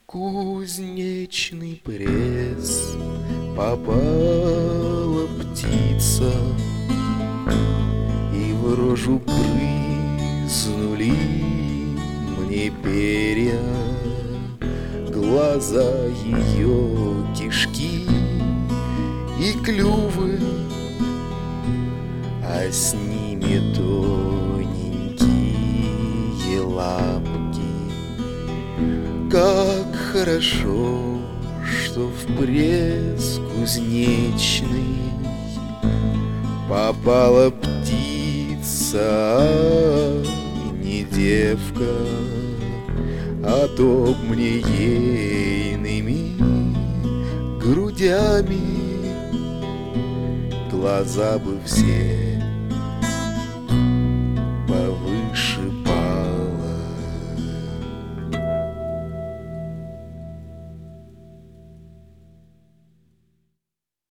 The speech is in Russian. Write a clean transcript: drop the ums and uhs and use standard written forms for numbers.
кузнечный пресс попала птица, и в рожу брызнули мне перья, глаза ее кишки и клювы, а с ними тоненькие лапки. Как хорошо, что в пресс кузнечный попала птица, а не девка, а то б мне ейными грудями глаза бы все